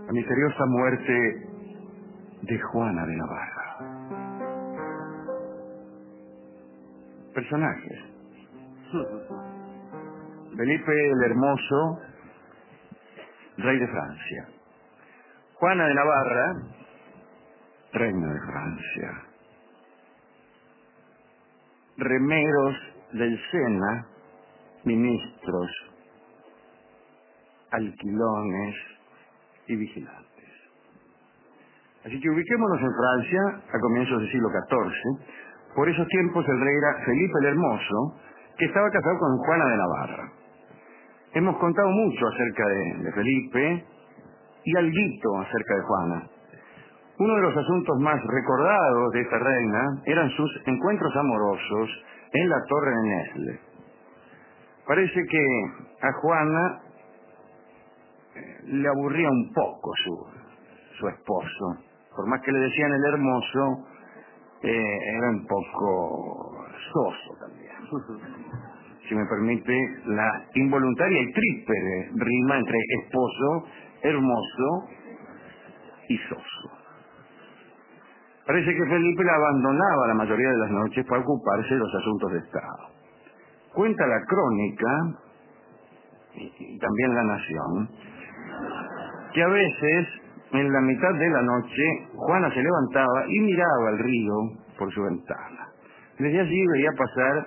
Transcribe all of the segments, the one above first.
La misteriosa muerte de Juana de Navarra. Personajes: Felipe el Hermoso, rey de Francia. Juana de Navarra, reina de Francia. Remeros del Sena, ministros, alquilones y vigilantes. Así que ubiquémonos en Francia a comienzos del siglo XIV. Por esos tiempos el rey era Felipe el Hermoso, que estaba casado con Juana de Navarra. Hemos contado mucho acerca de Felipe y alguito acerca de Juana. Uno de los asuntos más recordados de esta reina eran sus encuentros amorosos en la Torre de Nesle. Parece que a Juana le aburría un poco su esposo. Por más que le decían el hermoso, era un poco soso también. Si me permite, la involuntaria y trípede rima entre esposo, hermoso y soso. Parece que Felipe la abandonaba la mayoría de las noches para ocuparse de los asuntos de Estado. Cuenta la crónica, y también La Nación, que a veces, en la mitad de la noche, Juana se levantaba y miraba el río por su ventana. Desde allí veía pasar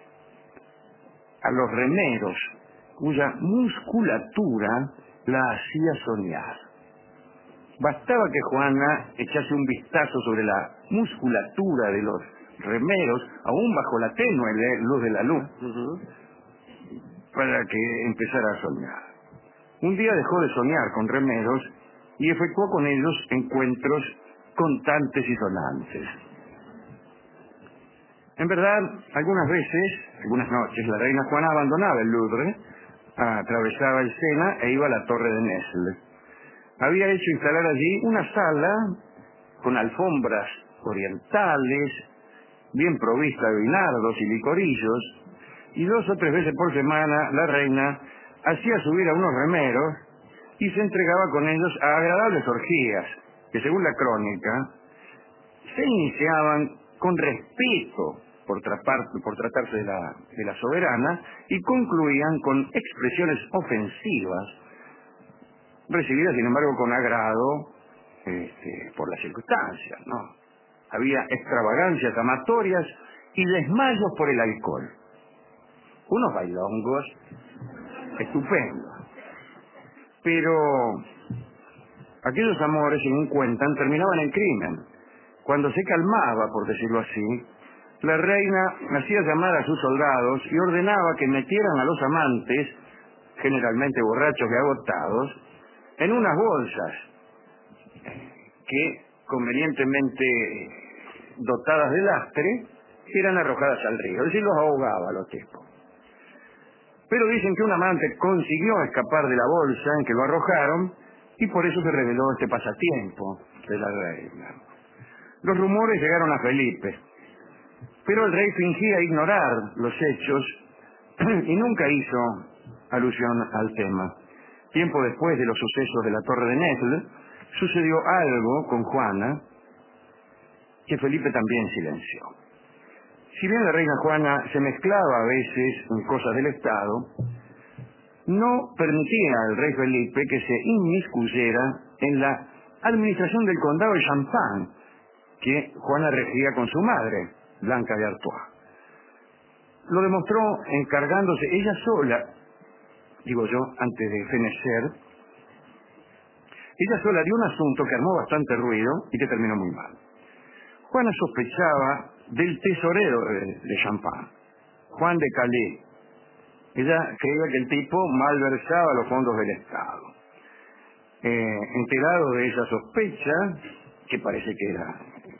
a los remeros, cuya musculatura la hacía soñar. Bastaba que Juana echase un vistazo sobre la musculatura de los remeros, aún bajo la tenue luz de la luz, para que empezara a soñar. Un día dejó de soñar con remeros y efectuó con ellos encuentros contantes y sonantes. En verdad, algunas veces, algunas noches, la reina Juana abandonaba el Louvre, atravesaba el Sena e iba a la Torre de Nesle. Había hecho instalar allí una sala con alfombras orientales, bien provista de vinardos y licorillos, y 2 o 3 veces por semana la reina hacía subir a unos remeros y se entregaba con ellos a agradables orgías, que según la crónica, se iniciaban con respeto por tratarse de la soberana y concluían con expresiones ofensivas, recibidas sin embargo con agrado por las circunstancias, ¿no? Había extravagancias amatorias y desmayos por el alcohol. Unos bailongos estupendos. Pero aquellos amores, según cuentan, terminaban en crimen. Cuando se calmaba, por decirlo así, la reina hacía llamar a sus soldados y ordenaba que metieran a los amantes, generalmente borrachos y agotados, en unas bolsas que, convenientemente dotadas de lastre, eran arrojadas al río. Es decir, los ahogaba a los tipos. Pero dicen que un amante consiguió escapar de la bolsa en que lo arrojaron y por eso se reveló este pasatiempo de la reina. Los rumores llegaron a Felipe, pero el rey fingía ignorar los hechos y nunca hizo alusión al tema. Tiempo después de los sucesos de la Torre de Nesle, sucedió algo con Juana que Felipe también silenció. Si bien la reina Juana se mezclaba a veces en cosas del Estado, no permitía al rey Felipe que se inmiscuyera en la administración del condado de Champagne, que Juana regía con su madre, Blanca de Artois. Lo demostró encargándose ella sola, digo yo, antes de fenecer, ella sola de un asunto que armó bastante ruido y que terminó muy mal. Juana sospechaba del tesorero de Champagne, Juan de Calais. Ella creía que el tipo malversaba los fondos del Estado. Enterado de esa sospecha, que parece que era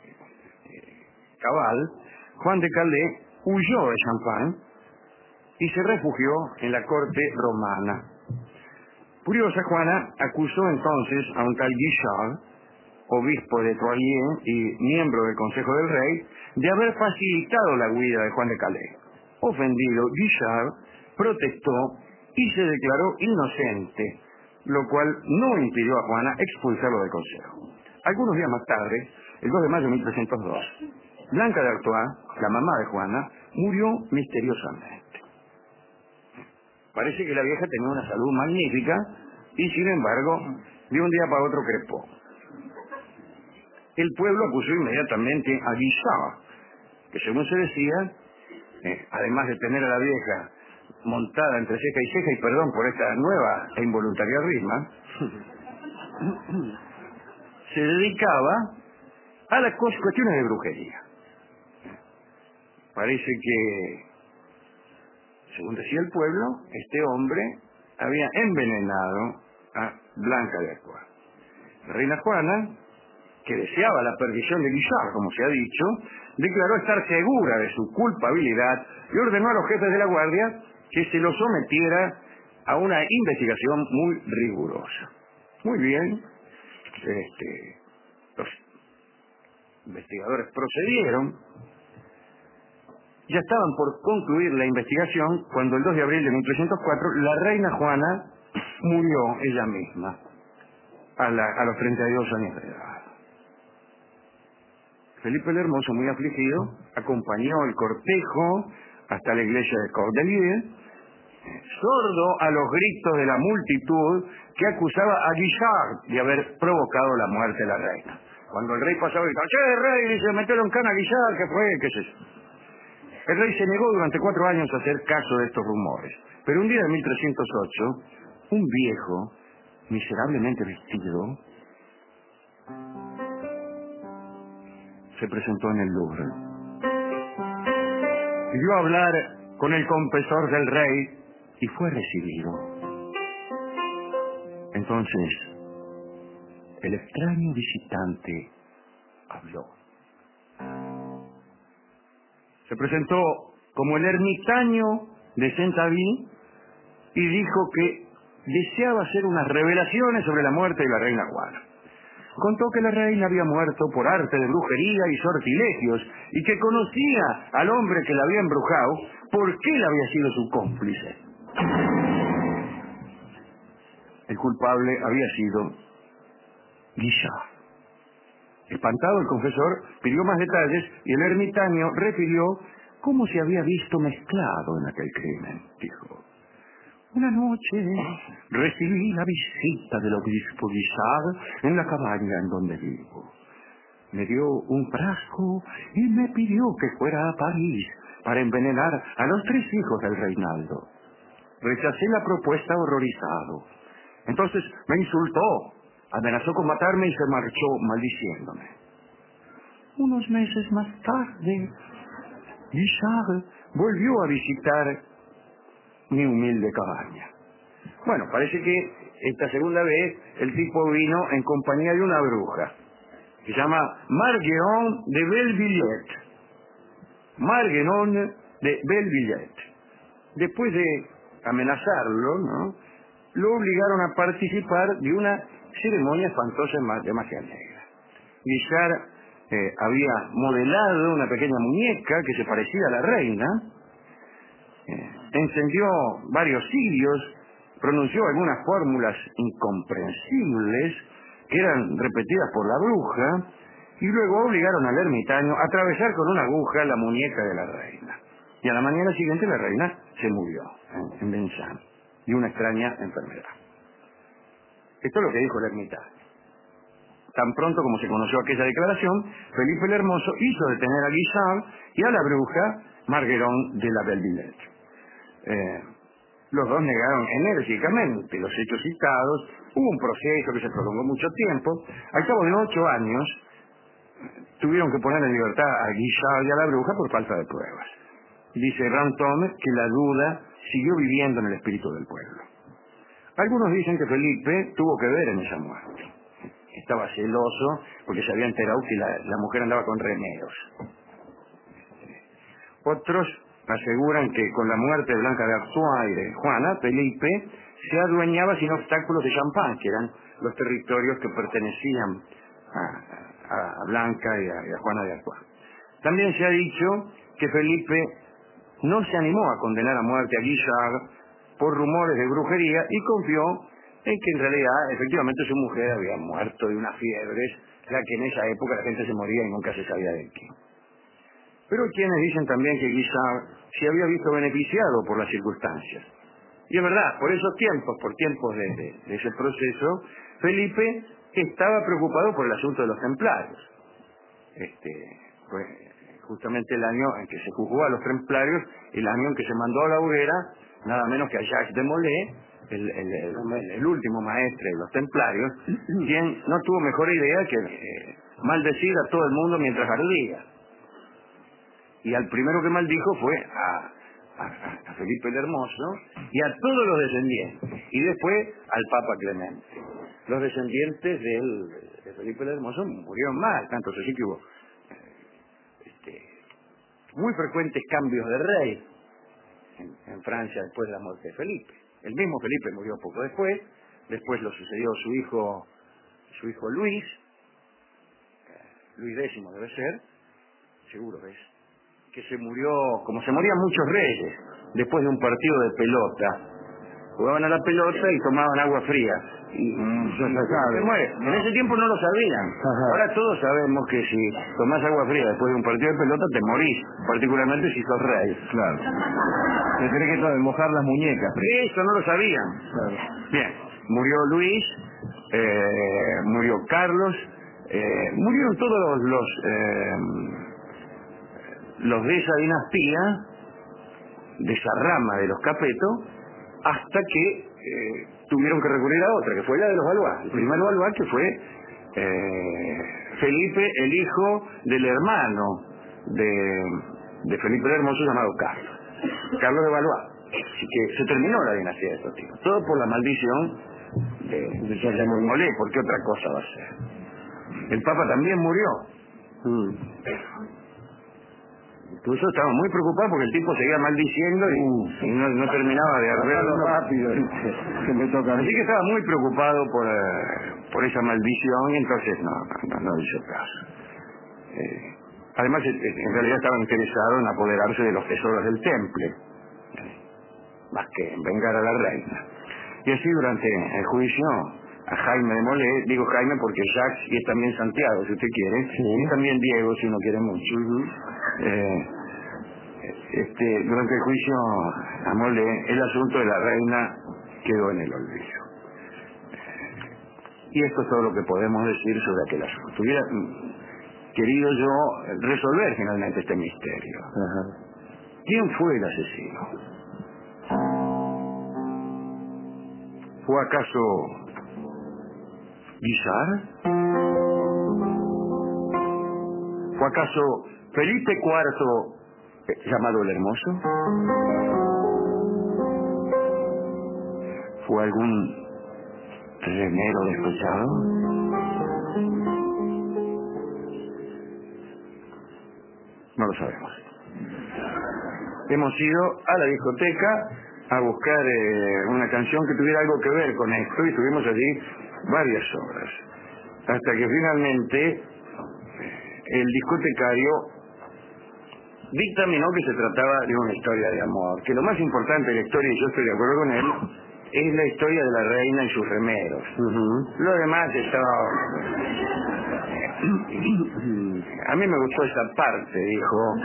cabal, Juan de Calais huyó de Champagne y se refugió en la corte romana. Furiosa, Juana acusó entonces a un tal Guichard, obispo de Troyes y miembro del Consejo del Rey, de haber facilitado la huida de Juan de Calais. Ofendido, Guichard protestó y se declaró inocente, lo cual no impidió a Juana expulsarlo del consejo. Algunos días más tarde, el 2 de mayo de 1302, Blanca de Artois, la mamá de Juana, murió misteriosamente. Parece que la vieja tenía una salud magnífica y, sin embargo, de un día para otro crepó. El pueblo acusó inmediatamente a Guillard, que según se decía, además de tener a la vieja montada entre ceja y ceja, y perdón por esta nueva e involuntaria rima, se dedicaba a las cuestiones de brujería. Parece que, según decía el pueblo, este hombre había envenenado a Blanca de Artois. La reina Juana, que deseaba la perdición de Guillard, como se ha dicho, declaró estar segura de su culpabilidad y ordenó a los jefes de la guardia que se lo sometiera a una investigación muy rigurosa. Muy bien, los investigadores procedieron. Ya estaban por concluir la investigación cuando el 2 de abril de 1304 la reina Juana murió ella misma a los 32 años de edad. Felipe el Hermoso, muy afligido, acompañó el cortejo hasta la iglesia de Cordelier, sordo a los gritos de la multitud que acusaba a Guillard de haber provocado la muerte de la reina. Cuando el rey pasaba, gritaba: ¡Che, rey! Dice, metieron cana a Guillard, ¿qué fue? ¿Qué es eso? El rey se negó durante 4 años a hacer caso de estos rumores. Pero un día de 1308, un viejo, miserablemente vestido, se presentó en el Louvre. Pidió hablar con el confesor del rey y fue recibido. Entonces, el extraño visitante habló. Se presentó como el ermitaño de Saint-Avis y dijo que deseaba hacer unas revelaciones sobre la muerte de la reina Juana. Contó que la reina había muerto por arte de brujería y sortilegios y que conocía al hombre que la había embrujado porque él había sido su cómplice. El culpable había sido Guillard. Espantado, el confesor pidió más detalles y el ermitaño refirió cómo se había visto mezclado en aquel crimen. Dijo: una noche recibí la visita del obispo Guillard en la cabaña en donde vivo. Me dio un frasco y me pidió que fuera a París para envenenar a los 3 hijos del Reinaldo. Rechacé la propuesta horrorizado. Entonces me insultó, amenazó con matarme y se marchó maldiciéndome. Unos meses más tarde, Guillard volvió a visitar mi humilde cabaña. Bueno, parece que esta segunda vez el tipo vino en compañía de una bruja que se llama Marguerite de Belvillet. Marguerite de Belvillet. Después de amenazarlo, ¿no?, lo obligaron a participar de una ceremonia espantosa de magia negra. Guillard había modelado una pequeña muñeca que se parecía a la reina, encendió varios cirios, pronunció algunas fórmulas incomprensibles que eran repetidas por la bruja y luego obligaron al ermitaño a atravesar con una aguja la muñeca de la reina. Y a la mañana siguiente la reina se murió en Vincennes de una extraña enfermedad. Esto es lo que dijo el ermitaño. Tan pronto como se conoció aquella declaración, Felipe el Hermoso hizo detener a Guillard y a la bruja Marguerite de la Belvillet. Los dos negaron enérgicamente los hechos citados. Hubo un proceso que se prolongó mucho tiempo. Al cabo de 8 años, tuvieron que poner en libertad a Guillard y a la bruja por falta de pruebas. Dice Brantôme que la duda siguió viviendo en el espíritu del pueblo. Algunos dicen que Felipe tuvo que ver en esa muerte. Estaba celoso porque se había enterado que la mujer andaba con remeros. Otros aseguran que con la muerte de Blanca de Artois y de Juana, Felipe se adueñaba sin obstáculos de Champagne, que eran los territorios que pertenecían a Blanca y a Juana de Artois. También se ha dicho que Felipe no se animó a condenar a muerte a Guillard por rumores de brujería y confió en que en realidad, efectivamente, su mujer había muerto de unas fiebres, ya que en esa época la gente se moría y nunca se sabía de qué. Pero hay quienes dicen también que quizá se había visto beneficiado por las circunstancias. Y es verdad, por esos tiempos, por tiempos de ese proceso, Felipe estaba preocupado por el asunto de los templarios. Pues justamente el año en que se juzgó a los templarios, el año en que se mandó a la hoguera, nada menos que a Jacques de Molay, el último maestre de los templarios, quien no tuvo mejor idea que maldecir a todo el mundo mientras ardía. Y al primero que maldijo fue a Felipe el Hermoso y a todos los descendientes, y después al Papa Clemente. Los descendientes de Felipe el Hermoso murieron mal, tanto así que hubo muy frecuentes cambios de rey en Francia después de la muerte de Felipe. El mismo Felipe murió poco después lo sucedió su hijo Luis, Luis X debe ser, seguro es, que se murió, como se morían muchos reyes, después de un partido de pelota. Jugaban a la pelota y tomaban agua fría. Y se muere. En ese tiempo no lo sabían. Ahora todos sabemos que si tomás agua fría después de un partido de pelota te morís, particularmente si sos rey. Claro. Se cree que mojar las muñecas. Eso no lo sabían. Claro. Bien, murió Luis, murió Carlos, murieron todos los de esa dinastía, de esa rama de los Capeto, hasta que tuvieron que recurrir a otra, que fue la de los Valois. El primer Valois, que fue Felipe, el hijo del hermano de Felipe el Hermoso, llamado Carlos de Valois. Así que se terminó la dinastía de estos tipos. Todo por la maldición de Molay, porque otra cosa va a ser. El Papa también murió. Incluso estaba muy preocupado porque el tipo seguía maldiciendo y no terminaba de arreglarlo rápido. Que me toca. Así que estaba muy preocupado por esa maldición y entonces no hizo caso. Además, en realidad estaba interesado en apoderarse de los tesoros del temple, más que en vengar a la reina. Y así durante el juicio a Jaime de Molay, digo Jaime porque Jacques y es también Santiago, si usted quiere, y también Diego, si uno quiere mucho. Durante el juicio a Molay, el asunto de la reina quedó en el olvido. Y esto es todo lo que podemos decir sobre aquel asunto. Hubiera querido yo resolver finalmente este misterio. ¿Quién fue el asesino? ¿Fue acaso Guisard? ¿Fue acaso Felipe IV, llamado el Hermoso? ¿Fue algún remero despechado? No lo sabemos. Hemos ido a la discoteca a buscar una canción que tuviera algo que ver con esto y estuvimos allí varias horas, hasta que finalmente el discotecario dictaminó que se trataba de una historia de amor, que lo más importante de la historia, y yo estoy de acuerdo con él, es la historia de la reina y sus remeros. Lo demás estaba... A mí me gustó esa parte, dijo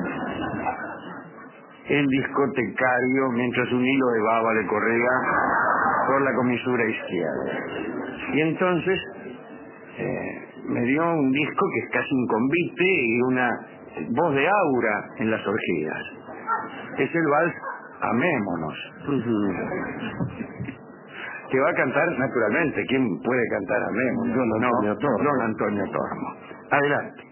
el discotecario, mientras un hilo de baba le corría por la comisura izquierda. Y entonces me dio un disco que es casi un convite y una voz de aura en las orgías. Es el vals Amémonos. Que va a cantar, naturalmente, ¿quién puede cantar Amémonos? Don Antonio Tormo. Adelante.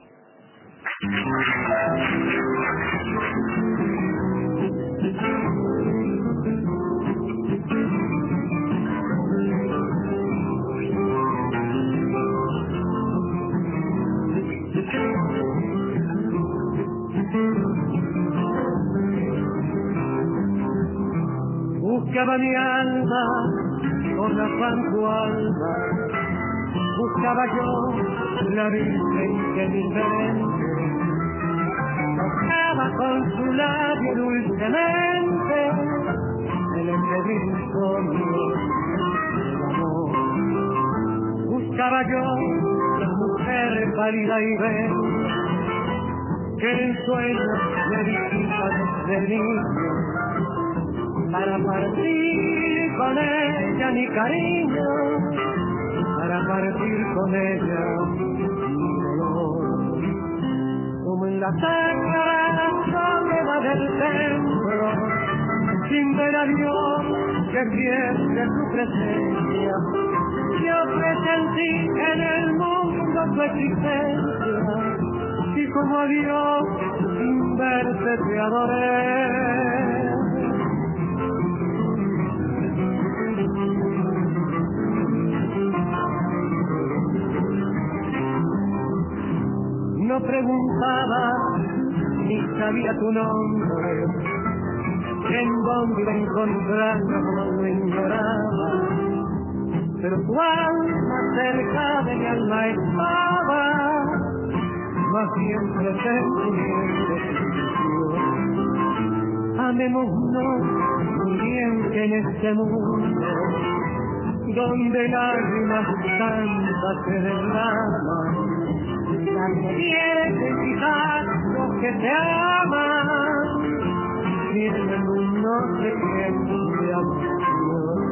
Buscaba mi alma con afán tu alma, buscaba yo la virgen que diferente tocaba con su labio dulcemente el insomnio buscaba yo la mujer pálida y bella que en sueños me visita desde niño, para partir con ella mi cariño, para partir con ella mi dolor. Como en la sagrada soledad del templo, sin ver a Dios que pierde su presencia, yo presentí en el mundo su existencia, y como a Dios sin verte te adoré. No preguntaba ni sabía tu nombre, en dónde encontrarlo no ignoraba, pero tu alma cerca de mi alma estaba, más siempre sentimiento tuyo. Amémonos muy bien que en este mundo, donde lágrimas tantas se derraman, nadie quiere fijar los que te aman, tienen un no sé qué de amor.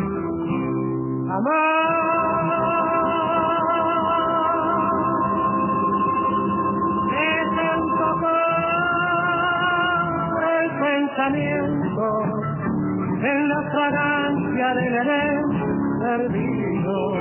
Es un poco el pensamiento en la fragancia del Edén perdido.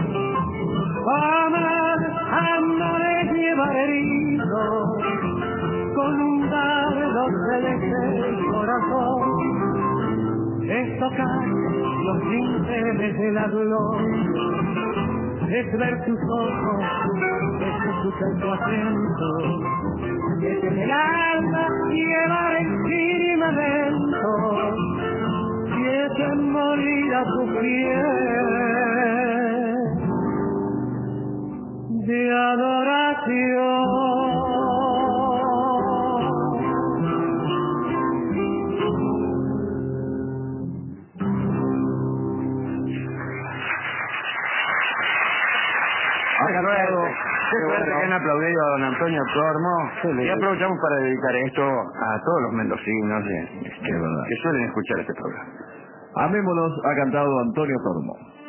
Amar es llevar herido con un dardo celeste el corazón, es tocar los dinteles de la gloria, es ver tus ojos, es escuchar tu acento, es en el alma llevar encima dentro, y es en morir a tu piel de adoración. Qué suerte que han aplaudido a don Antonio Tormo, y aprovechamos para dedicar esto a todos los mendocinos que suelen escuchar este programa. Amémonos, ha cantado Antonio Tormo.